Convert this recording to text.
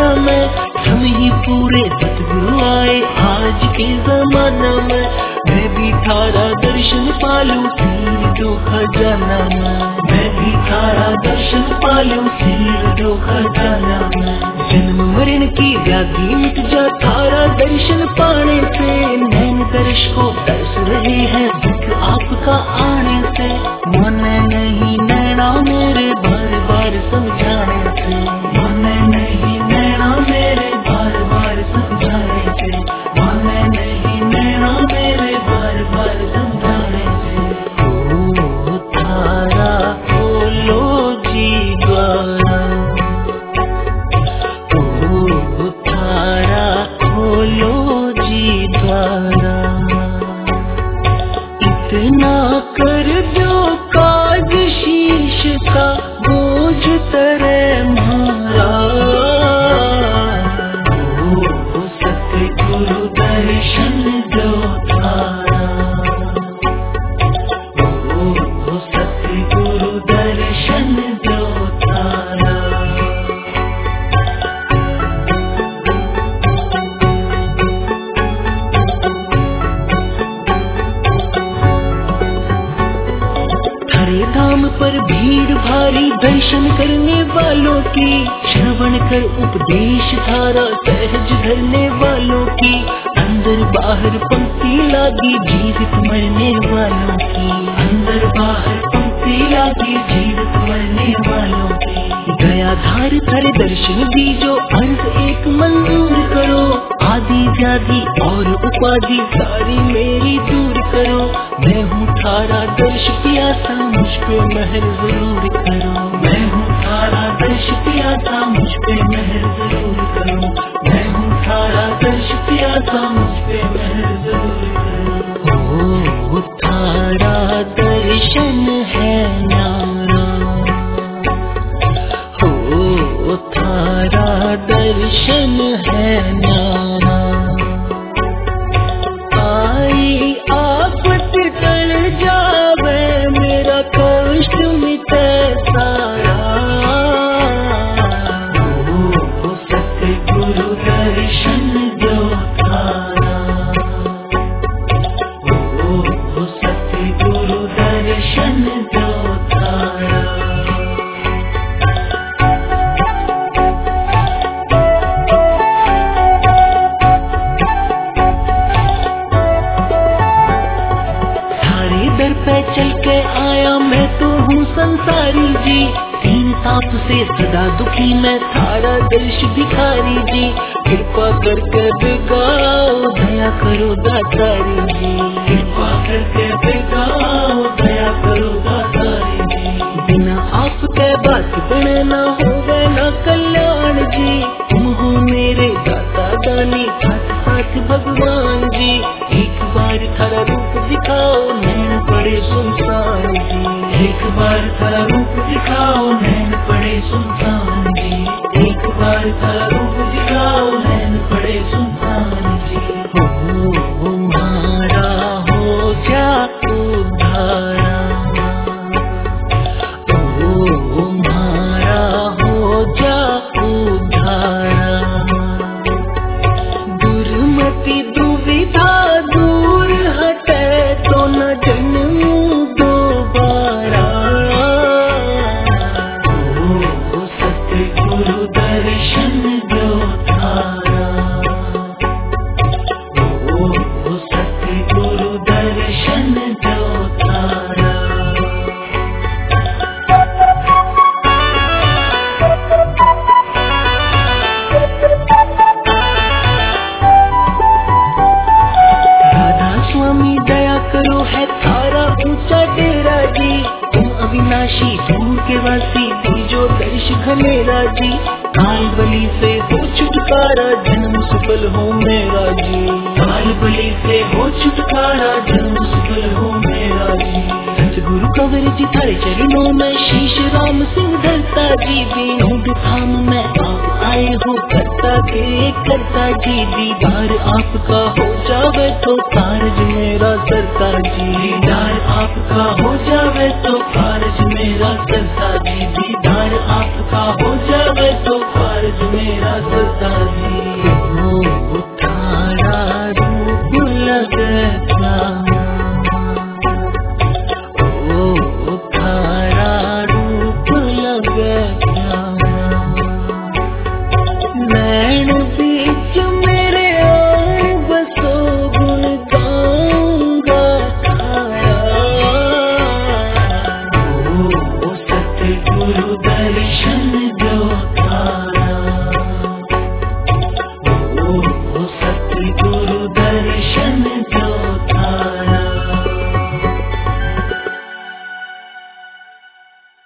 जाना मैं, हम ही पूरे सतगुरु आए आज के जमाना में। मैं भी थारा दर्शन पालूं तीर दो खजाना मैं भी थारा दर्शन पालूं तीर दो खजाना मैं। जन्म मरण की व्याधि मिट जा थारा दर्शन पाने से, नैन दर्श को तरस रहे हैं दुख आपका आने से। माने नहीं नैना मेरे बार बार समझाने से, माने नहीं नैना मेरे बार बार समझाने से, माने नहीं नैना मेरे बार बार समझाने से। ओ थारा खोलो जी द्वारा, ओ थारा खोलो जी द्वारा। इतना कर दो काज शीश का बोझ तरे मारा। ओ सतगुरु दर्शन दो थारा, ओ सतगुरु दर्शन दो थारा। हरे धाम पर भीड़ भारी दर्शन करने वालों की, श्रवण कर उपदेश थारा सहज धरने वालों की। अंदर बाहर पंक्ति लागी जीवित मरने वालों की, अंदर बाहर पंक्ति लागी जीवित मरने वालों की। दयाधार थारे दर्शन दीजो अर्ज एक मंजूर करो, आदि व्याधि और उपाधि सारी मेरी दूर करो। मैं हूँ थारा दर्श प्यासा मुझ पे मेहर जरूर करो, मैं हूँ थारा दर्श प्यासा मुझ पे मेहर जरूर करो, मैं हूँ थारा दर्श प्यासा मुझ पे मेहर जरूर करो। ओ थारा दर्शन है न्यारा, ओ थारा दर्शन है न्यारा। आई आफत टल जावे मेरा कष्ट मिटे सारा। ओ सतगुरु दर्शन दो थारा, ओ सतगुरु दर्शन दो थारा। दर पे चल के आया मैं तो हूँ संसारी जी, तीन ताप से सदा दुखी मैं थारा दर्श भिखारी जी। कृपा करके बिगाओ दया करो दातारी जी, कृपा करके बिगाओ दया करो दातारी जी। बिना आपके बात बने ना होवे ना कल्याण जी, तुम हो मेरे दाता दानी साथ साथ भगवान जी। एक बार थारा रूप दिखाओ नैन पड़े सुनसान जी, एक बार थारा रूप दिखाओ नैन पड़े सुनसान जी, एक बार थारा रूप दिखाओ नैन पड़े सुनसान जी। ओ मारा हो जा उद्धारा, ओ मारा हो जा उद्धारा। दुर्मति दुविधा दूर हटे तो न जन्मू दोबारा। ओ सतगुरु दर्शन दो थारा, ओ सतगुरु दर्शन दो थारा। स्वामी दया करो है थारा ऊंचा डेरा जी, तुम अविनाशी दूर के वासी दीजो दर्श घनेरा जी। काल बलि से हो छुटकारा जन्म सफल हो मेरा जी, काल बलि से हो छुटकारा जन्म सफल हो मेरा जी। सतगुरु कंवर जी थारे चरणों में शीश राम सिंह धरता जी। दीनों के थाम में आप आए हो करता के करता जी। दीदार आपका हो जावे तो कारज मेरा सरता जी, दीदार आपका हो जावे तो कारज मेरा सरता जी, दीदार आपका हो जावे तो कारज मेरा सरता। दर्शन